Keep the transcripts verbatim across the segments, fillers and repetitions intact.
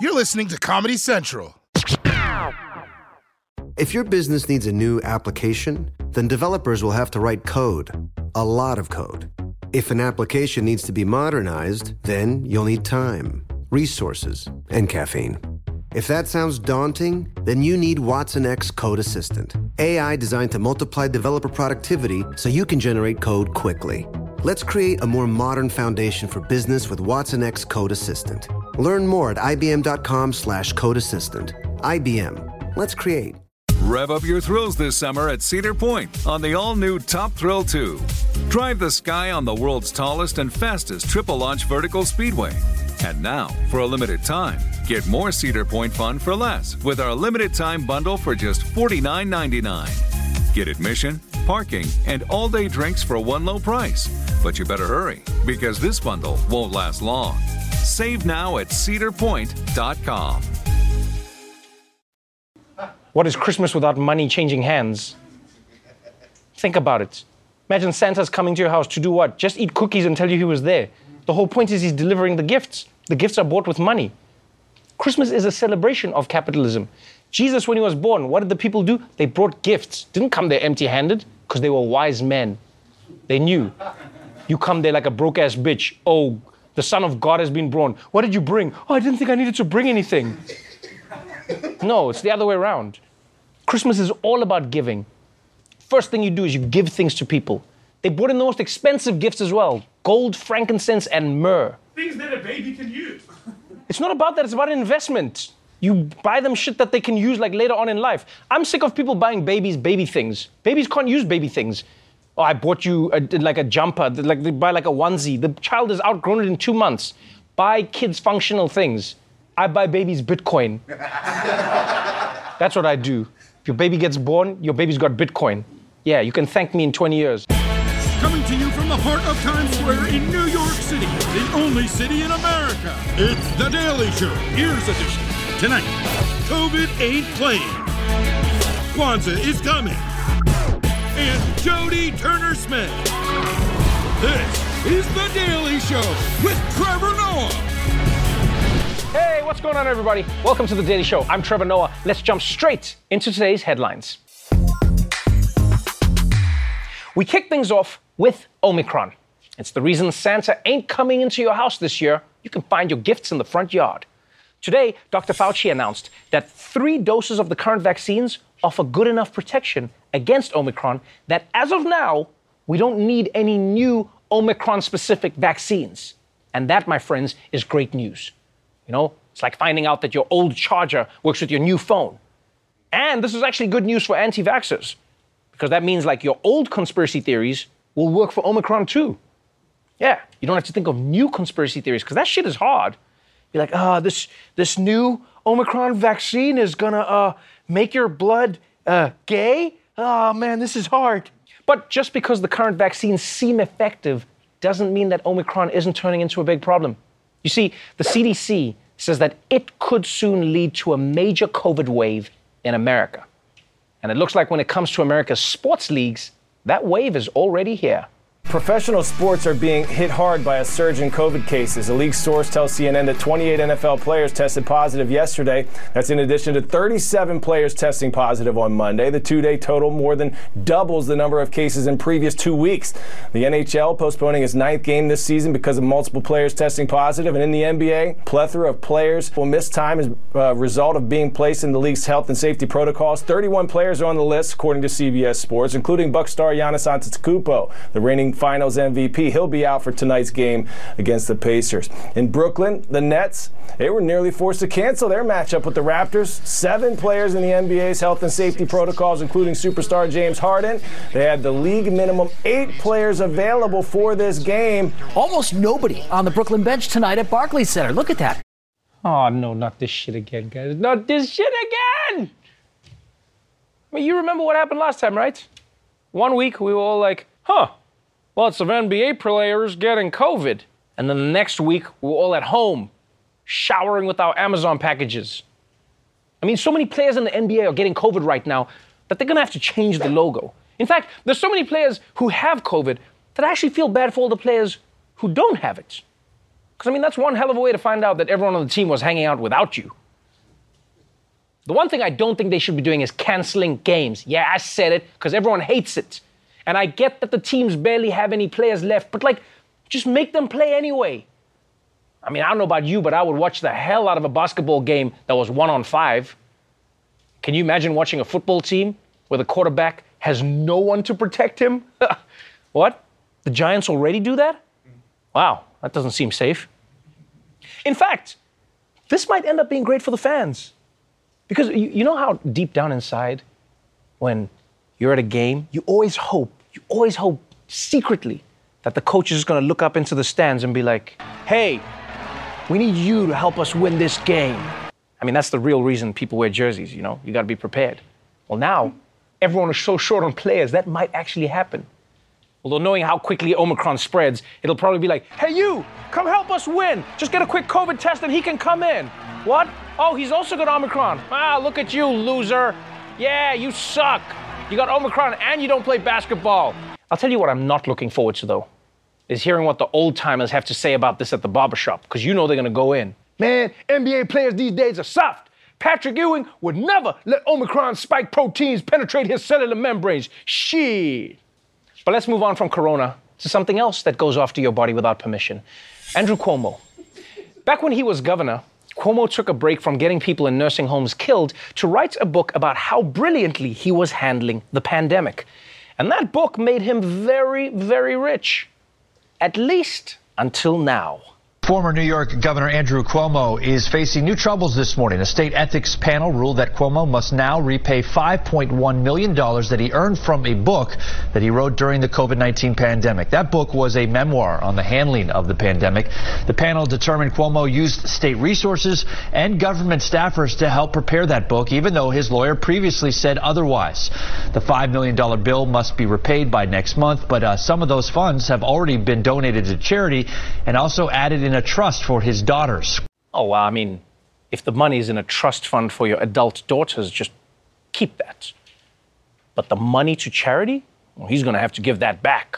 You're listening to Comedy Central. If your business needs a new application, then developers will have to write code. A lot of code. If an application needs to be modernized, then you'll need time, resources, and caffeine. If that sounds daunting, then you need Watson X Code Assistant. A I designed to multiply developer productivity so you can generate code quickly. Let's create a more modern foundation for business with Watson X Code Assistant. Learn more at ibm.com slash code assistant. I B M. Let's create. Rev up your thrills this summer at Cedar Point on the all-new Top Thrill two. Drive the sky on the world's tallest and fastest triple-launch vertical speedway. And now, for a limited time, get more Cedar Point fun for less with our limited-time bundle for just forty-nine ninety-nine. Get admission, parking, and all-day drinks for one low price. But you better hurry, because this bundle won't last long. Save now at cedar point dot com. What is Christmas without money changing hands? Think about it. Imagine Santa's coming to your house to do what? Just eat cookies and tell you he was there. The whole point is he's delivering the gifts. The gifts are bought with money. Christmas is a celebration of capitalism. Jesus, when he was born, what did the people do? They brought gifts. Didn't come there empty-handed, because they were wise men. They knew. You come there like a broke-ass bitch. Oh, the Son of God has been born. What did you bring? Oh, I didn't think I needed to bring anything. No, it's the other way around. Christmas is all about giving. First thing you do is you give things to people. They brought in the most expensive gifts as well. Gold, frankincense, and myrrh. Things that a baby can use. It's not about that, it's about an investment. You buy them shit that they can use like later on in life. I'm sick of people buying babies baby things. Babies can't use baby things. Oh, I bought you a, like a jumper, like they buy like a onesie. The child has outgrown it in two months. Buy kids functional things. I buy babies Bitcoin. That's what I do. If your baby gets born, your baby's got Bitcoin. Yeah, you can thank me in twenty years. Coming to you from the heart of Times Square in New York City, the only city in America. It's The Daily Show, Ears Edition. Tonight, COVID ain't playing. Kwanzaa is coming. And Jody Turner-Smith. This is The Daily Show with Trevor Noah. Hey, what's going on, everybody? Welcome to The Daily Show. I'm Trevor Noah. Let's jump straight into today's headlines. We kick things off with Omicron. It's the reason Santa ain't coming into your house this year. You can find your gifts in the front yard. Today, Doctor Fauci announced that three doses of the current vaccines offer good enough protection against Omicron that as of now, we don't need any new Omicron-specific vaccines. And that, my friends, is great news. You know, it's like finding out that your old charger works with your new phone. And this is actually good news for anti-vaxxers, because that means like your old conspiracy theories will work for Omicron too. Yeah, you don't have to think of new conspiracy theories, because that shit is hard. You're like, ah, oh, this this new Omicron vaccine is gonna uh, make your blood uh, gay? Oh man, this is hard. But just because the current vaccines seem effective doesn't mean that Omicron isn't turning into a big problem. You see, the C D C says that it could soon lead to a major COVID wave in America. And it looks like when it comes to America's sports leagues, that wave is already here. Professional sports are being hit hard by a surge in COVID cases. A league source tells C N N that twenty-eight N F L players tested positive yesterday. That's in addition to thirty-seven players testing positive on Monday. The two-day total more than doubles the number of cases in previous two weeks. The N H L postponing its ninth game this season because of multiple players testing positive. And in the N B A, plethora of players will miss time as a result of being placed in the league's health and safety protocols. thirty-one players are on the list, according to C B S Sports, including Bucks star Giannis Antetokounmpo, the reigning Finals M V P. He'll be out for tonight's game against the Pacers. In Brooklyn, the Nets, they were nearly forced to cancel their matchup with the Raptors. Seven players in the N B A's health and safety protocols, including superstar James Harden. They had the league minimum eight players available for this game. Almost nobody on the Brooklyn bench tonight at Barclays Center. Look at that. Oh, no, not this shit again, guys. Not this shit again! I mean, you remember what happened last time, right? One week, we were all like, huh, lots of N B A players getting COVID. And then the next week, we were all at home, showering with our Amazon packages. I mean, so many players in the N B A are getting COVID right now that they're gonna have to change the logo. In fact, there's so many players who have COVID that I actually feel bad for all the players who don't have it. Because, I mean, that's one hell of a way to find out that everyone on the team was hanging out without you. The one thing I don't think they should be doing is canceling games. Yeah, I said it, because everyone hates it. And I get that the teams barely have any players left, but, like, just make them play anyway. I mean, I don't know about you, but I would watch the hell out of a basketball game that was one on five. Can you imagine watching a football team where the quarterback has no one to protect him? What? The Giants already do that? Wow, that doesn't seem safe. In fact, this might end up being great for the fans. Because you, you know how deep down inside, when you're at a game, you always hope, you always hope secretly that the coach is just going to look up into the stands and be like, hey, we need you to help us win this game. I mean, that's the real reason people wear jerseys, you know? You got to be prepared. Well, now, everyone is so short on players, that might actually happen. Although knowing how quickly Omicron spreads, it'll probably be like, hey, you, come help us win. Just get a quick COVID test and he can come in. What? Oh, he's also got Omicron. Ah, look at you, loser. Yeah, you suck. You got Omicron and you don't play basketball. I'll tell you what I'm not looking forward to, though, is hearing what the old timers have to say about this at the barbershop, because you know they're going to go in. Man, N B A players these days are soft. Patrick Ewing would never let Omicron spike proteins penetrate his cellular membranes. Shit. But let's move on from Corona to something else that goes after your body without permission. Andrew Cuomo. Back when he was governor, Cuomo took a break from getting people in nursing homes killed to write a book about how brilliantly he was handling the pandemic. And that book made him very, very rich. At least until now. Former New York Governor Andrew Cuomo is facing new troubles this morning. A state ethics panel ruled that Cuomo must now repay five point one million dollars that he earned from a book that he wrote during the COVID nineteen pandemic. That book was a memoir on the handling of the pandemic. The panel determined Cuomo used state resources and government staffers to help prepare that book, even though his lawyer previously said otherwise. The five million dollars bill must be repaid by next month, but uh, some of those funds have already been donated to charity and also added in a trust for his daughters. Oh, well, I mean, if the money is in a trust fund for your adult daughters, just keep that. But the money to charity? Well, he's going to have to give that back.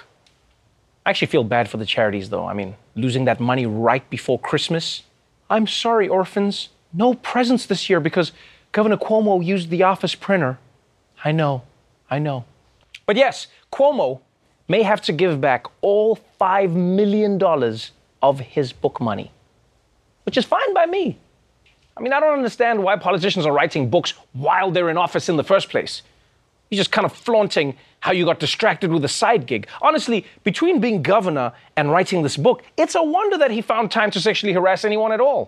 I actually feel bad for the charities, though. I mean, losing that money right before Christmas. I'm sorry, orphans. No presents this year because Governor Cuomo used the office printer. I know, I know. But yes, Cuomo may have to give back all five million dollars of his book money, which is fine by me. I mean, I don't understand why politicians are writing books while they're in office in the first place. You're just kind of flaunting how you got distracted with a side gig. Honestly, between being governor and writing this book, it's a wonder that he found time to sexually harass anyone at all.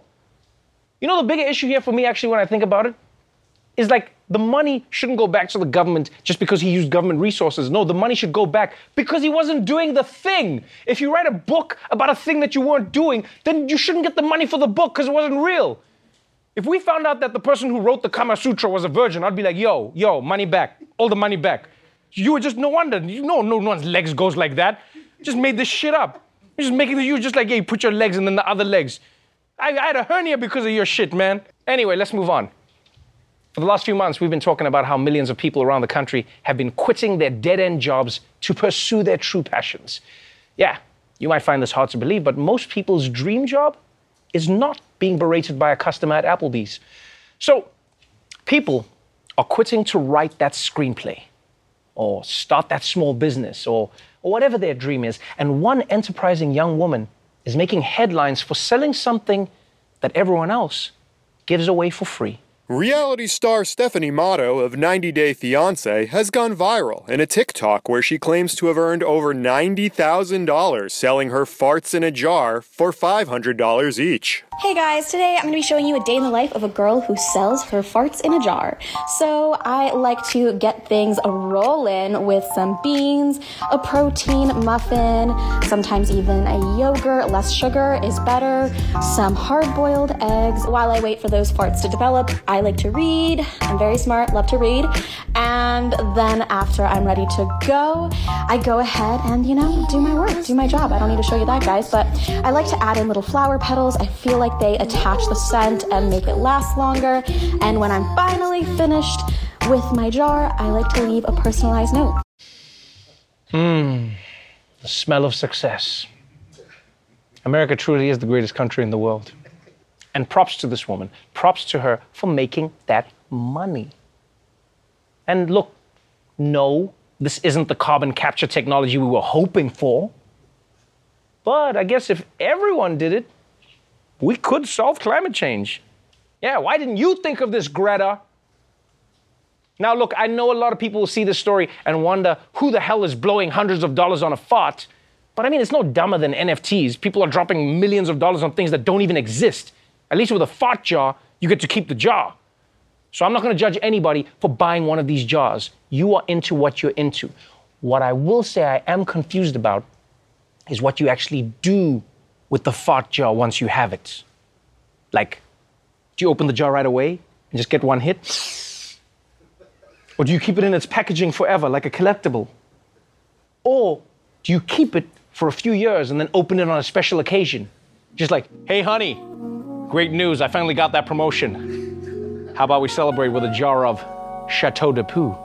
You know, the bigger issue here for me, actually, when I think about it, is like the money shouldn't go back to the government just because he used government resources. No, the money should go back because he wasn't doing the thing. If you write a book about a thing that you weren't doing, then you shouldn't get the money for the book because it wasn't real. If we found out that the person who wrote the Kama Sutra was a virgin, I'd be like, yo, yo, money back, all the money back. You were just, no wonder, you know, no one's legs goes like that. You just made this shit up. You're just making the, you just like, yeah, you put your legs and then the other legs. I, I had a hernia because of your shit, man. Anyway, let's move on. For the last few months, we've been talking about how millions of people around the country have been quitting their dead-end jobs to pursue their true passions. Yeah, you might find this hard to believe, but most people's dream job is not being berated by a customer at Applebee's. So, people are quitting to write that screenplay, or start that small business, or, or whatever their dream is. And one enterprising young woman is making headlines for selling something that everyone else gives away for free. Reality star Stephanie Matto of ninety day fiancé has gone viral in a TikTok where she claims to have earned over ninety thousand dollars selling her farts in a jar for five hundred dollars each. Hey guys, today I'm going to be showing you a day in the life of a girl who sells her farts in a jar. So I like to get things rolling with some beans, a protein muffin, sometimes even a yogurt, less sugar is better, some hard-boiled eggs. While I wait for those farts to develop, I like to read. I'm very smart, love to read. And then after I'm ready to go, I go ahead and, you know, do my work, do my job. I don't need to show you that, guys, but I like to add in little flower petals. I feel like they attach the scent and make it last longer. And when I'm finally finished with my jar, I like to leave a personalized note. Mmm, the smell of success. America truly is the greatest country in the world. And props to this woman. Props to her for making that money. And look, no, this isn't the carbon capture technology we were hoping for. But I guess if everyone did it, we could solve climate change. Yeah, why didn't you think of this, Greta? Now, look, I know a lot of people will see this story and wonder who the hell is blowing hundreds of dollars on a fart. But I mean, it's no dumber than N F Ts. People are dropping millions of dollars on things that don't even exist. At least with a fart jar, you get to keep the jar. So I'm not going to judge anybody for buying one of these jars. You are into what you're into. What I will say I am confused about is what you actually do with the fart jar once you have it. Like, do you open the jar right away and just get one hit? Or do you keep it in its packaging forever, like a collectible? Or do you keep it for a few years and then open it on a special occasion? Just like, hey, honey, great news, I finally got that promotion. How about we celebrate with a jar of Chateau de Poo?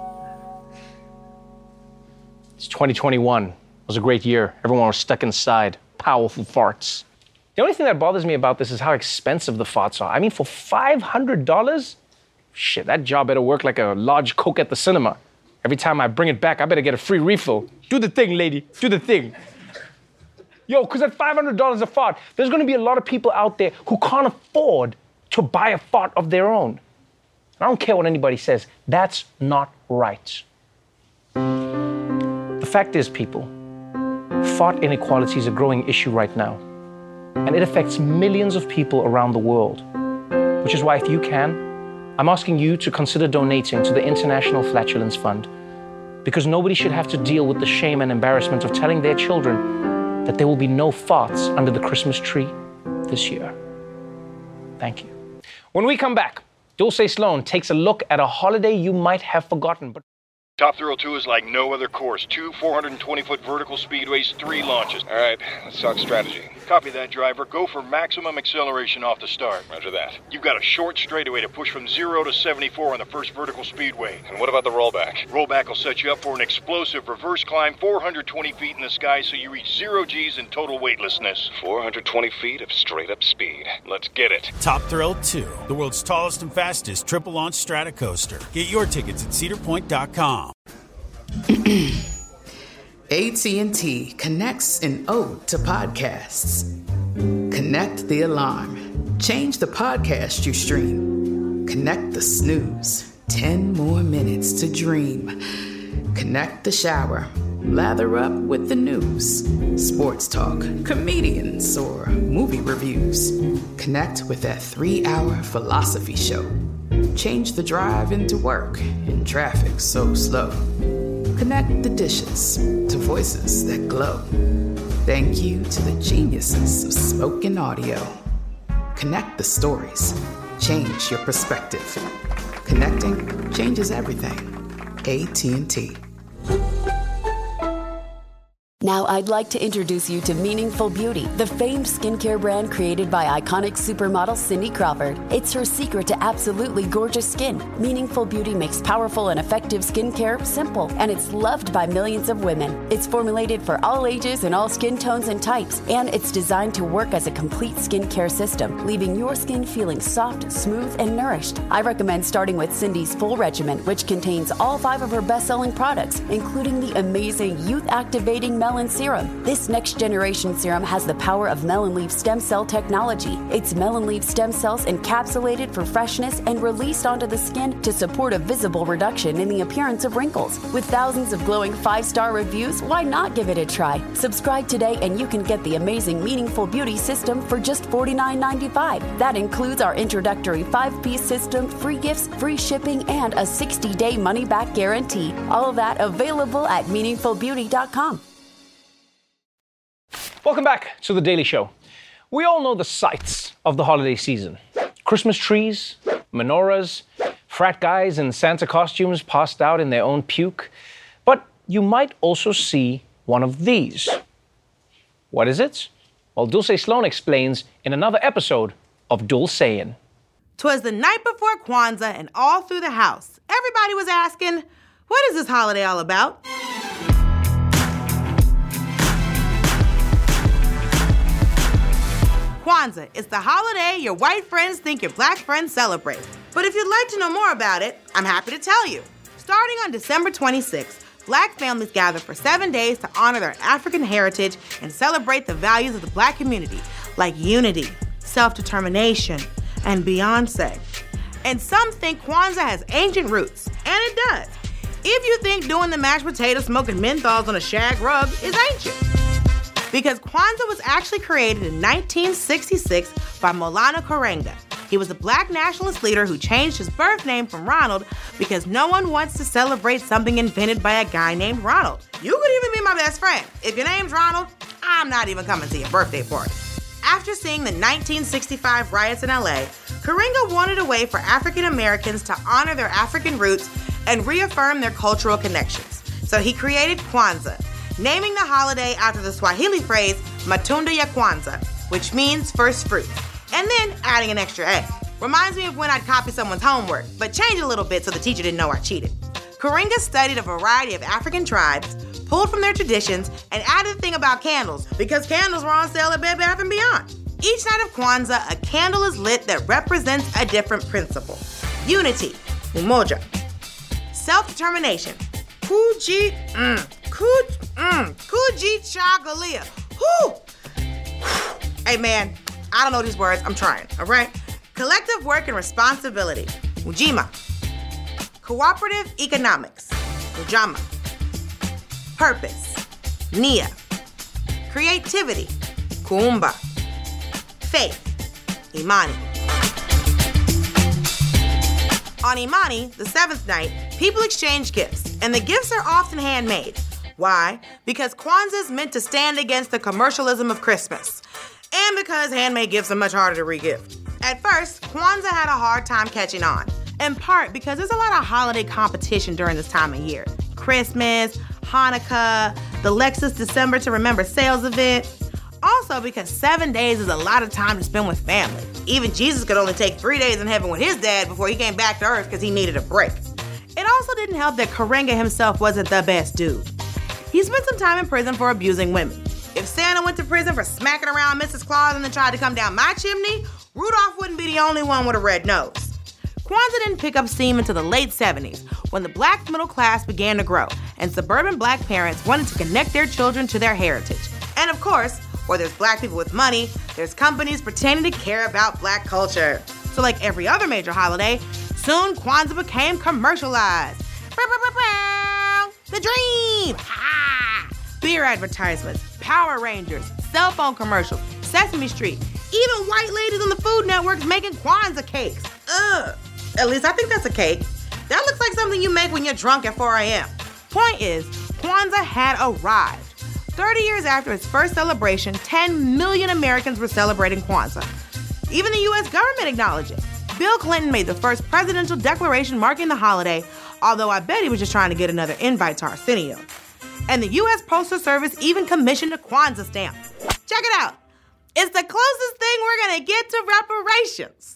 It's twenty twenty-one. It was a great year. Everyone was stuck inside. Powerful farts. The only thing that bothers me about this is how expensive the farts are. I mean, for five hundred dollars? Shit, that jar better work like a large Coke at the cinema. Every time I bring it back, I better get a free refill. Do the thing, lady. Do the thing. Yo, because at five hundred dollars a fart, there's going to be a lot of people out there who can't afford to buy a fart of their own. I don't care what anybody says. That's not right. The fact is, people, fart inequality is a growing issue right now. And it affects millions of people around the world. Which is why, if you can, I'm asking you to consider donating to the International Flatulence Fund. Because nobody should have to deal with the shame and embarrassment of telling their children that there will be no farts under the Christmas tree this year. Thank you. When we come back, Dulce Sloan takes a look at a holiday you might have forgotten. But Top Thrill two is like no other course. Two four hundred twenty foot vertical speedways, three launches. All right, let's talk strategy. Copy that, driver. Go for maximum acceleration off the start. Roger that. You've got a short straightaway to push from zero to seventy-four on the first vertical speedway. And what about the rollback? Rollback will set you up for an explosive reverse climb four hundred twenty feet in the sky so you reach zero G's in total weightlessness. four hundred twenty feet of straight-up speed. Let's get it. Top Thrill two, the world's tallest and fastest triple-launch Stratocoaster. Get your tickets at cedar point dot com. A T and T connects an ode to podcasts. Connect the alarm. Change the podcast you stream. Connect the snooze. Ten more minutes to dream. Connect the shower. Lather up with the news. Sports talk, comedians, or movie reviews. Connect with that three-hour philosophy show. Change the drive into work in traffic so slow. Connect the dishes to voices that glow. Thank you to the geniuses of spoken audio. Connect the stories. Change your perspective. Connecting changes everything. A T and T. Now I'd like to introduce you to Meaningful Beauty, the famed skincare brand created by iconic supermodel Cindy Crawford. It's her secret to absolutely gorgeous skin. Meaningful Beauty makes powerful and effective skincare simple, and it's loved by millions of women. It's formulated for all ages and all skin tones and types, and it's designed to work as a complete skincare system, leaving your skin feeling soft, smooth, and nourished. I recommend starting with Cindy's full regimen, which contains all five of her best-selling products, including the amazing youth-activating melon serum. This next generation serum has the power of melon leaf stem cell technology. It's melon leaf stem cells encapsulated for freshness and released onto the skin to support a visible reduction in the appearance of wrinkles. With thousands of glowing five-star reviews, why not give it a try? Subscribe today and you can get the amazing Meaningful Beauty system for just forty-nine ninety-five. That includes our introductory five-piece system, free gifts, free shipping, and a sixty-day money-back guarantee. All of that available at meaningful beauty dot com. Welcome back to The Daily Show. We all know the sights of the holiday season. Christmas trees, menorahs, frat guys in Santa costumes passed out in their own puke. But you might also see one of these. What is it? Well, Dulce Sloan explains in another episode of Dulcean. 'Twas the night before Kwanzaa, and all through the house, everybody was asking, what is this holiday all about? Kwanzaa is the holiday your white friends think your black friends celebrate. But if you'd like to know more about it, I'm happy to tell you. Starting on December twenty-sixth, black families gather for seven days to honor their African heritage and celebrate the values of the black community, like unity, self-determination, and Beyonce. And some think Kwanzaa has ancient roots, and it does. If you think doing the mashed potato smoking menthols on a shag rug is ancient. Because Kwanzaa was actually created in nineteen sixty-six by Maulana Karenga. He was a black nationalist leader who changed his birth name from Ronald because no one wants to celebrate something invented by a guy named Ronald. You could even be my best friend. If your name's Ronald, I'm not even coming to your birthday party. After seeing the nineteen sixty-five riots in L A, Karenga wanted a way for African Americans to honor their African roots and reaffirm their cultural connections. So he created Kwanzaa, naming the holiday after the Swahili phrase Matunda ya Kwanzaa, which means first fruit, and then adding an extra A. Reminds me of when I'd copy someone's homework, but change it a little bit so the teacher didn't know I cheated. Karenga studied a variety of African tribes, pulled from their traditions, and added a thing about candles, because candles were on sale at Bed Bath and Beyond. Each night of Kwanzaa, a candle is lit that represents a different principle. Unity, umoja. Self-determination, kuji, mm, kuj, mm, kuji chagalia. Whew. Hey man, I don't know these words, I'm trying, all right? Collective work and responsibility, ujima. Cooperative economics, ujama. Purpose, nia. Creativity, kuumba. Faith, imani. On Imani, the seventh night, people exchange gifts, and the gifts are often handmade. Why? Because Kwanzaa is meant to stand against the commercialism of Christmas, and because handmade gifts are much harder to re-gift. At first, Kwanzaa had a hard time catching on, in part because there's a lot of holiday competition during this time of year. Christmas, Hanukkah, the Lexus December to Remember sales event. Also because seven days is a lot of time to spend with family. Even Jesus could only take three days in heaven with his dad before he came back to earth because he needed a break. It also didn't help that Karenga himself wasn't the best dude. He spent some time in prison for abusing women. If Santa went to prison for smacking around Missus Claus and then tried to come down my chimney, Rudolph wouldn't be the only one with a red nose. Kwanzaa didn't pick up steam until the late seventies, when the black middle class began to grow, and suburban black parents wanted to connect their children to their heritage. And of course, where there's black people with money, there's companies pretending to care about black culture. So like every other major holiday, soon Kwanzaa became commercialized. The dream! Ha! Beer advertisements, Power Rangers, cell phone commercials, Sesame Street, even white ladies on the Food Network making Kwanzaa cakes. Ugh. At least I think that's a cake. That looks like something you make when you're drunk at four a.m. Point is, Kwanzaa had arrived. thirty years after its first celebration, ten million Americans were celebrating Kwanzaa. Even the U S government acknowledged it. Bill Clinton made the first presidential declaration marking the holiday, although I bet he was just trying to get another invite to Arsenio. And the U S Postal Service even commissioned a Kwanzaa stamp. Check it out. It's the closest thing we're gonna get to reparations.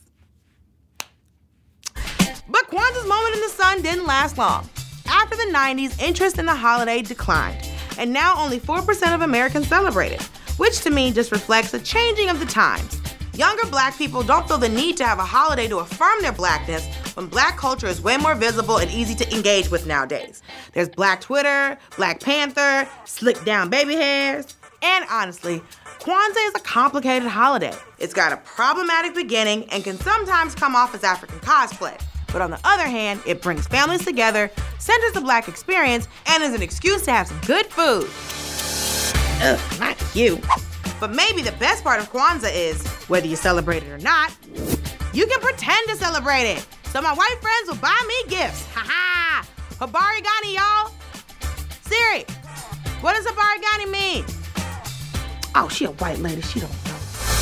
But Kwanzaa's moment in the sun didn't last long. After the nineties, interest in the holiday declined, and now only four percent of Americans celebrate it, which to me just reflects a changing of the times. Younger black people don't feel the need to have a holiday to affirm their blackness when black culture is way more visible and easy to engage with nowadays. There's Black Twitter, Black Panther, slicked down baby hairs, and honestly, Kwanzaa is a complicated holiday. It's got a problematic beginning and can sometimes come off as African cosplay. But on the other hand, it brings families together, centers the black experience, and is an excuse to have some good food. Ugh, not you. But maybe the best part of Kwanzaa is, whether you celebrate it or not, you can pretend to celebrate it. So my white friends will buy me gifts. Ha ha! Habari Gani, y'all. Siri, what does Habari Gani mean? Oh, she a white lady, she don't know.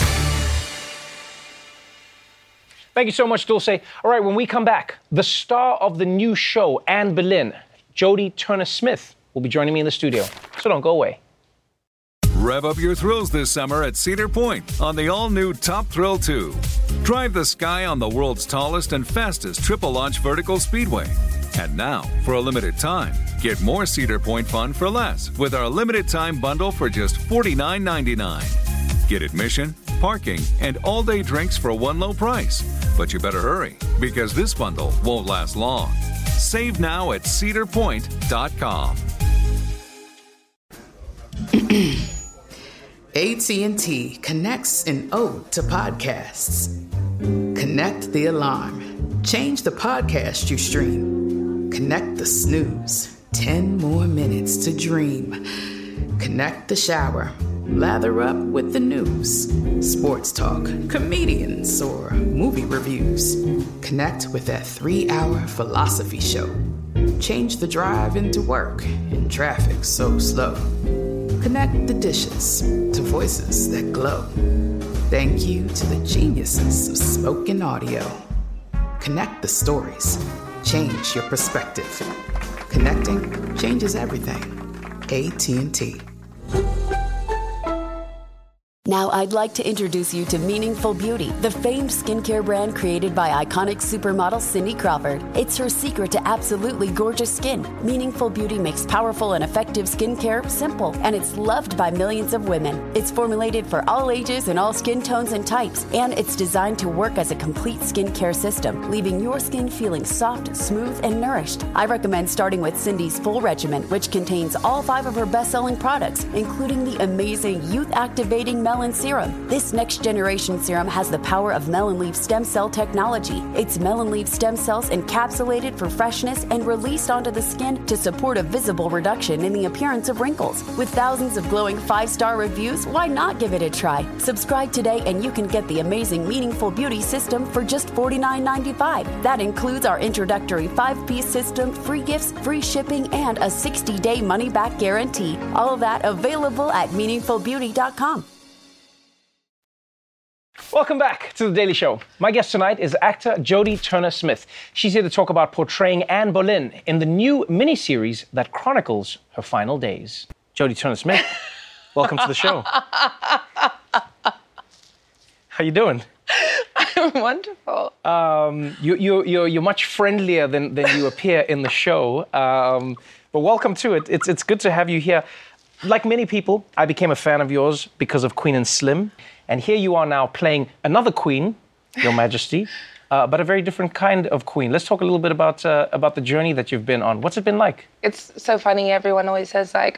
Thank you so much, Dulce. All right, when we come back, the star of the new show, Anne Boleyn, Jodie Turner-Smith, will be joining me in the studio. So don't go away. Rev up your thrills this summer at Cedar Point on the all-new Top Thrill two. Drive the sky on the world's tallest and fastest triple-launch vertical speedway. And now, for a limited time, get more Cedar Point fun for less with our limited-time bundle for just forty-nine ninety-nine. Get admission, parking, and all-day drinks for one low price. But you better hurry, because this bundle won't last long. Save now at cedar point dot com. A T and T connects an ode to podcasts. Connect the alarm. Change the podcast you stream. Connect the snooze. Ten more minutes to dream. Connect the shower. Lather up with the news. Sports talk, comedians, or movie reviews. Connect with that three-hour philosophy show. Change the drive into work in traffic so slow. Connect the dishes to voices that glow. Thank you to the geniuses of spoken audio. Connect the stories. Change your perspective. Connecting changes everything. A T and T. Now I'd like to introduce you to Meaningful Beauty, the famed skincare brand created by iconic supermodel Cindy Crawford. It's her secret to absolutely gorgeous skin. Meaningful Beauty makes powerful and effective skincare simple, and it's loved by millions of women. It's formulated for all ages and all skin tones and types, and it's designed to work as a complete skincare system, leaving your skin feeling soft, smooth, and nourished. I recommend starting with Cindy's full regimen, which contains all five of her best-selling products, including the amazing youth-activating Melon Serum. This next generation serum has the power of melon leaf stem cell technology. It's melon leaf stem cells encapsulated for freshness and released onto the skin to support a visible reduction in the appearance of wrinkles. With thousands of glowing five-star reviews, why not give it a try? Subscribe today and you can get the amazing Meaningful Beauty system for just forty-nine ninety-five. That includes our introductory five-piece system, free gifts, free shipping, and a sixty-day money-back guarantee. All of that available at meaningful beauty dot com. Welcome back to The Daily Show. My guest tonight is actor Jodie Turner-Smith. She's here to talk about portraying Anne Boleyn in the new miniseries that chronicles her final days. Jodie Turner-Smith, welcome to the show. How you doing? I'm wonderful. Um, you, you, you're, you're much friendlier than, than you appear in the show, um, but welcome to it. It's, it's good to have you here. Like many people, I became a fan of yours because of Queen and Slim. And here you are now playing another queen, Your Majesty, uh, but a very different kind of queen. Let's talk a little bit about uh, about the journey that you've been on. What's it been like? It's so funny. Everyone always says, like,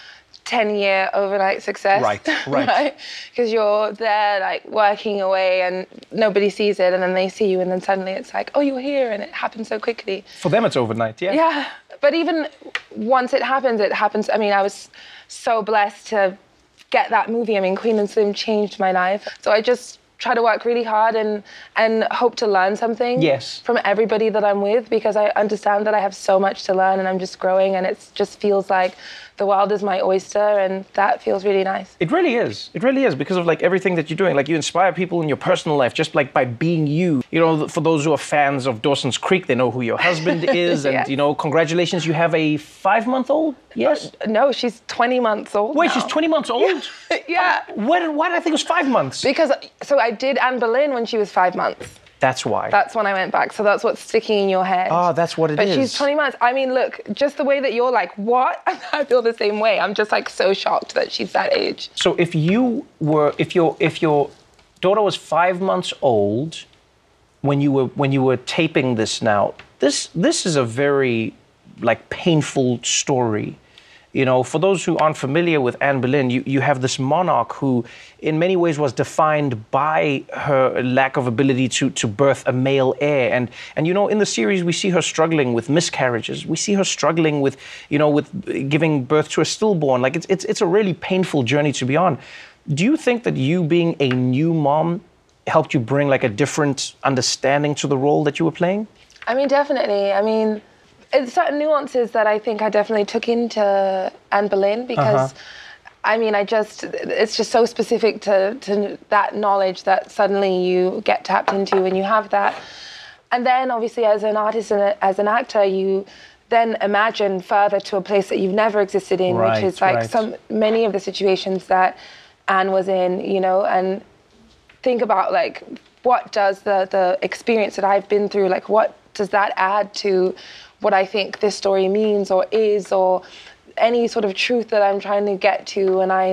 ten-year overnight success. Right, right. Right? Because you're there, like, working away and nobody sees it. And then they see you and then suddenly it's like, oh, you're here. And it happens so quickly. For them, it's overnight, yeah. Yeah. But even once it happens, it happens. I mean, I was so blessed to get that movie. I mean, Queen and Slim changed my life. So I just try to work really hard and and hope to learn something yes. from everybody that I'm with, because I understand that I have so much to learn and I'm just growing, and it just feels like the world is my oyster, and that feels really nice. It really is. It really is, because of like everything that you're doing. Like, you inspire people in your personal life just like by being you. You know, for those who are fans of Dawson's Creek, they know who your husband is. And, yes. you know, congratulations, you have a five-month-old? Yes? Uh, no, she's twenty months old Wait, now. she's twenty months old? Yeah. Uh, why, did, why did I think it was five months? Because, so I did Anne Boleyn when she was five months. That's why. That's when I went back. So that's what's sticking in your head. Ah, that's what it but is. But she's twenty months. I mean, look, just the way that you're like, what? I feel the same way. I'm just like so shocked that she's that age. So if you were, if your, if your daughter was five months old when you were, when you were taping this now, this, this is a very like painful story. You know, for those who aren't familiar with Anne Boleyn, you, you have this monarch who in many ways was defined by her lack of ability to, to birth a male heir. And, and, you know, in the series, we see her struggling with miscarriages. We see her struggling with, you know, with giving birth to a stillborn. Like, it's, it's, it's a really painful journey to be on. Do you think that you being a new mom helped you bring like a different understanding to the role that you were playing? I mean, definitely. I mean, it's certain nuances that I think I definitely took into Anne Boleyn, because, uh-huh. I mean, I just, it's just so specific to, to that knowledge that suddenly you get tapped into and you have that. And then obviously as an artist and as an actor, you then imagine further to a place that you've never existed in, right, which is like right. some many of the situations that Anne was in, you know, and think about like, what does the, the experience that I've been through, like what does that add to what I think this story means or is, or any sort of truth that I'm trying to get to. And I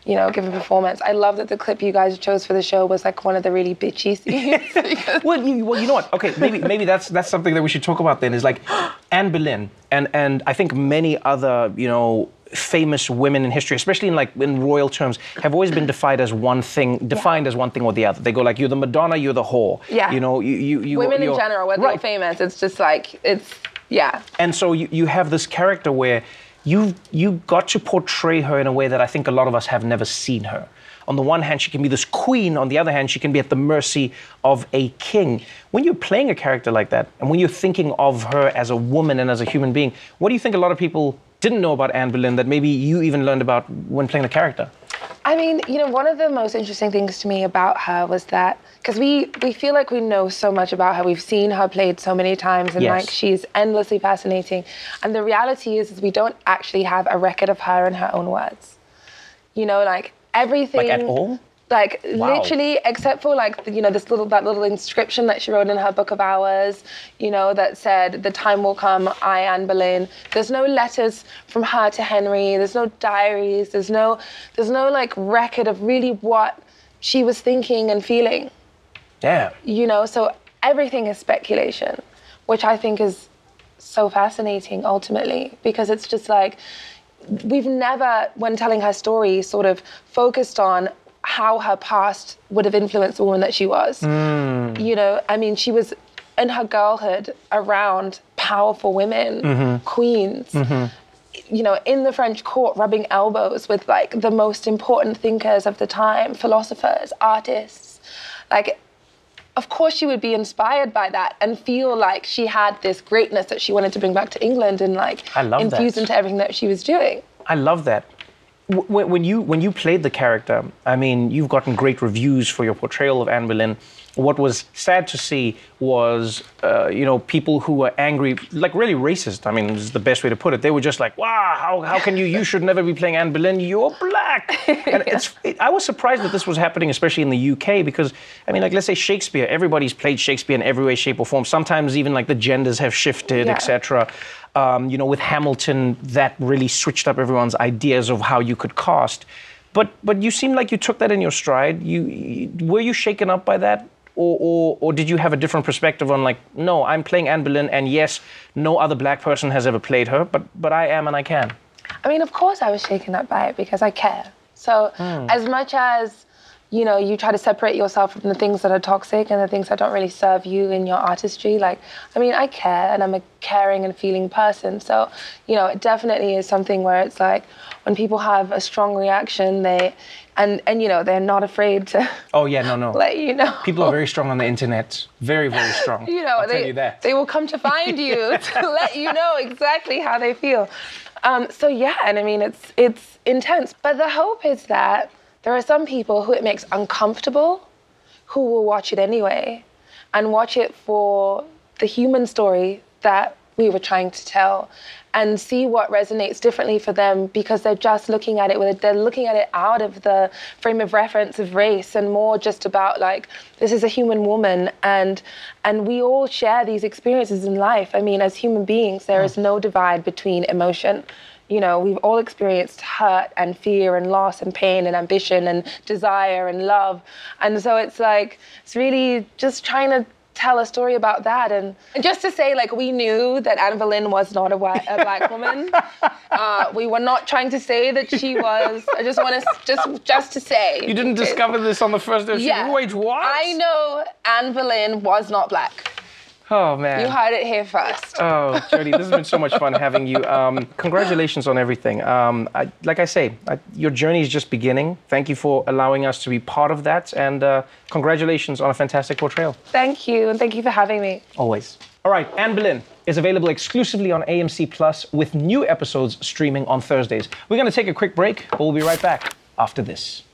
you know, give a performance. I love that the clip you guys chose for the show was like one of the really bitchy scenes. well, you, well, you know what? Okay, maybe maybe that's that's something that we should talk about then. Is like Anne Boleyn and and I think many other, you know, famous women in history, especially in like in royal terms, have always been defined as one thing, defined yeah. as one thing or the other. They go like, you're the Madonna, you're the whore. Yeah. You know, you you, you women in general, whether right. they're famous, it's just like it's yeah. And so you, you have this character where you you got to portray her in a way that I think a lot of us have never seen her. On the one hand, she can be this queen. On the other hand, she can be at the mercy of a king. When you're playing a character like that, and when you're thinking of her as a woman and as a human being, what do you think a lot of people didn't know about Anne Boleyn that maybe you even learned about when playing the character? I mean, you know, one of the most interesting things to me about her was that, because we, we feel like we know so much about her. We've seen her played so many times, and yes. like she's endlessly fascinating. And the reality is, is we don't actually have a record of her in her own words. You know, like everything. Like at all? Like wow. literally, except for like, you know, this little, that little inscription that she wrote in her Book of Hours, you know, that said, the time will come, I, Anne Boleyn. There's no letters from her to Henry. There's no diaries. There's no, there's no like record of really what she was thinking and feeling. Yeah. You know, so everything is speculation, which I think is so fascinating ultimately, because it's just like, we've never, when telling her story, sort of focused on how her past would have influenced the woman that she was. Mm. You know, I mean, she was in her girlhood around powerful women, mm-hmm. queens, mm-hmm. you know, in the French court, rubbing elbows with like the most important thinkers of the time, philosophers, artists. Like, of course she would be inspired by that and feel like she had this greatness that she wanted to bring back to England and like I love infuse that. into everything that she was doing. I love that. When, when you when you played the character, I mean, you've gotten great reviews for your portrayal of Anne Boleyn. What was sad to see was, uh, you know, people who were angry, like really racist. I mean, this is the best way to put it. They were just like, wow, how, how can you, you should never be playing Anne Boleyn, you're black. And yeah. it's, it, I was surprised that this was happening, especially in the U K, because, I mean, like, let's say Shakespeare, everybody's played Shakespeare in every way, shape or form. Sometimes even like the genders have shifted, yeah. et cetera. Um, you know, with Hamilton, that really switched up everyone's ideas of how you could cast. But but you seem like you took that in your stride. You, you were you shaken up by that? Or, or or did you have a different perspective on like, no, I'm playing Anne Boleyn, and yes, no other black person has ever played her, but but I am and I can. I mean, of course I was shaken up by it because I care. So mm. as much as, you know, you try to separate yourself from the things that are toxic and the things that don't really serve you in your artistry, like, I mean, I care and I'm a caring and feeling person. So, you know, it definitely is something where it's like when people have a strong reaction, they, and, and you know, they're not afraid to oh, yeah, no, no. let you know. People are very strong on the internet. Very, very strong. You know, I'll they, tell you that. They will come to find you to let you know exactly how they feel. Um, so, yeah, and I mean, it's it's intense. But the hope is that there are some people who it makes uncomfortable who will watch it anyway and watch it for the human story that we were trying to tell and see what resonates differently for them because they're just looking at it with it. They're looking at it out of the frame of reference of race and more just about like, this is a human woman and and we all share these experiences in life. I mean, as human beings, there is no divide between emotion. You know, we've all experienced hurt and fear and loss and pain and ambition and desire and love. And so it's like, it's really just trying to tell a story about that. And, and just to say, like, we knew that Anne Boleyn was not a, white, a black woman. Uh, we were not trying to say that she was. I just want to, just just to say. You didn't discover this on the first day? Yeah. Wait, what? I know Anne Boleyn was not black. Oh, man. You heard it here first. Oh, Jodie, this has been so much fun having you. Um, congratulations on everything. Um, I, like I say, I, your journey is just beginning. Thank you for allowing us to be part of that. And uh, congratulations on a fantastic portrayal. Thank you. And thank you for having me. Always. All right, Anne Boleyn is available exclusively on A M C Plus with new episodes streaming on Thursdays. We're going to take a quick break, but we'll be right back after this.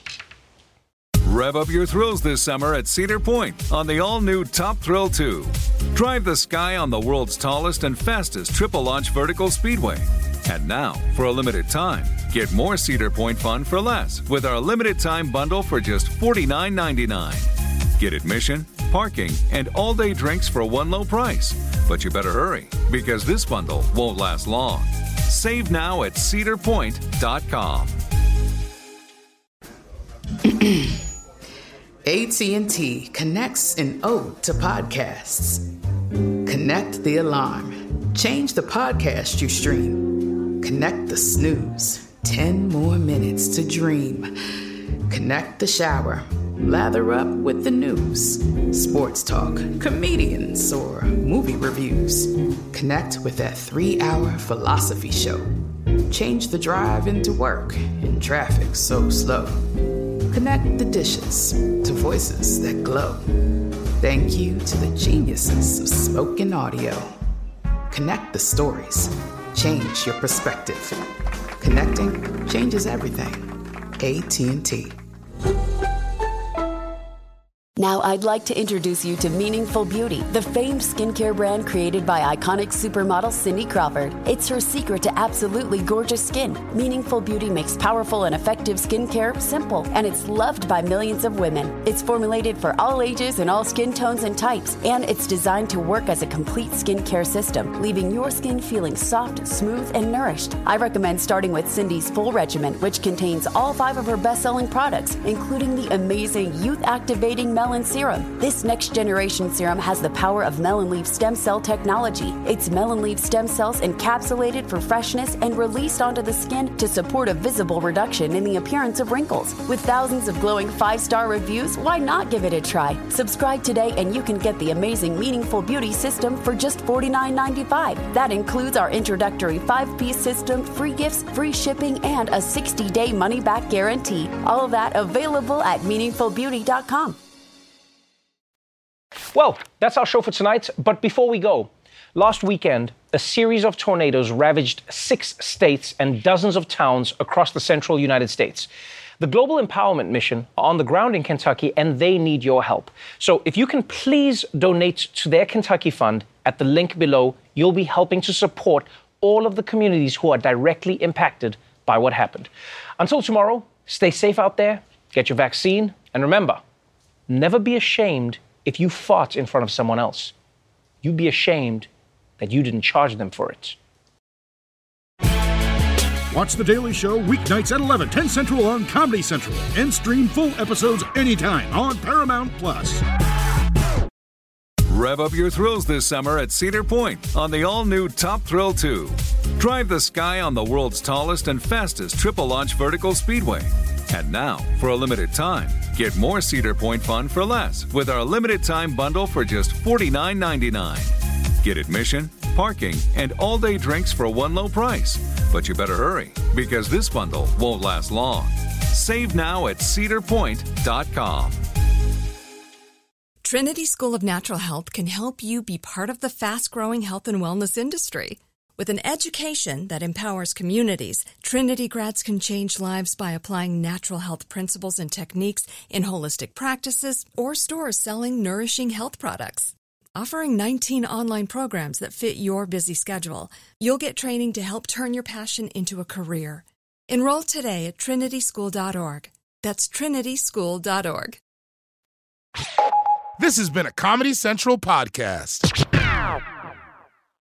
Rev up your thrills this summer at Cedar Point on the all-new Top Thrill two. Drive the sky on the world's tallest and fastest triple-launch vertical speedway. And now, for a limited time, get more Cedar Point fun for less with our limited-time bundle for just forty-nine ninety-nine. Get admission, parking, and all-day drinks for one low price. But you better hurry, because this bundle won't last long. Save now at cedar point dot com. A T and T connects an ode to podcasts. Connect the alarm. Change the podcast you stream. Connect the snooze. Ten more minutes to dream. Connect the shower. Lather up with the news. Sports talk, comedians, or movie reviews. Connect with that three-hour philosophy show. Change the drive into work in traffic so slow. Connect the dishes to voices that glow. Thank you to the geniuses of spoken audio. Connect the stories. Change your perspective. Connecting changes everything. A T and T. Now I'd like to introduce you to Meaningful Beauty, the famed skincare brand created by iconic supermodel Cindy Crawford. It's her secret to absolutely gorgeous skin. Meaningful Beauty makes powerful and effective skincare simple, and it's loved by millions of women. It's formulated for all ages and all skin tones and types, and it's designed to work as a complete skincare system, leaving your skin feeling soft, smooth, and nourished. I recommend starting with Cindy's full regimen, which contains all five of her best-selling products, including the amazing youth-activating Melon Serum. This next generation serum has the power of melon leaf stem cell technology. It's melon leaf stem cells encapsulated for freshness and released onto the skin to support a visible reduction in the appearance of wrinkles. With thousands of glowing five-star reviews, why not give it a try? Subscribe today and you can get the amazing Meaningful Beauty system for just forty-nine ninety-five. That includes our introductory five-piece system, free gifts, free shipping, and a sixty-day money-back guarantee. All of that available at meaningful beauty dot com. Well, that's our show for tonight. But before we go, last weekend, a series of tornadoes ravaged six states and dozens of towns across the central United States. The Global Empowerment Mission are on the ground in Kentucky, and they need your help. So if you can please donate to their Kentucky Fund at the link below, you'll be helping to support all of the communities who are directly impacted by what happened. Until tomorrow, stay safe out there, get your vaccine, and remember, never be ashamed if you fought in front of someone else. You'd be ashamed that you didn't charge them for it. Watch The Daily Show weeknights at eleven, ten Central on Comedy Central, and stream full episodes anytime on Paramount Plus. Rev up your thrills this summer at Cedar Point on the all-new Top Thrill two. Drive the sky on the world's tallest and fastest triple-launch vertical speedway. And now, for a limited time, get more Cedar Point fun for less with our limited-time bundle for just forty-nine ninety-nine. Get admission, parking, and all-day drinks for one low price. But you better hurry, because this bundle won't last long. Save now at cedar point dot com. Trinity School of Natural Health can help you be part of the fast-growing health and wellness industry. With an education that empowers communities, Trinity grads can change lives by applying natural health principles and techniques in holistic practices or stores selling nourishing health products. Offering nineteen online programs that fit your busy schedule, you'll get training to help turn your passion into a career. Enroll today at trinity school dot org. That's trinity school dot org. This has been a Comedy Central podcast.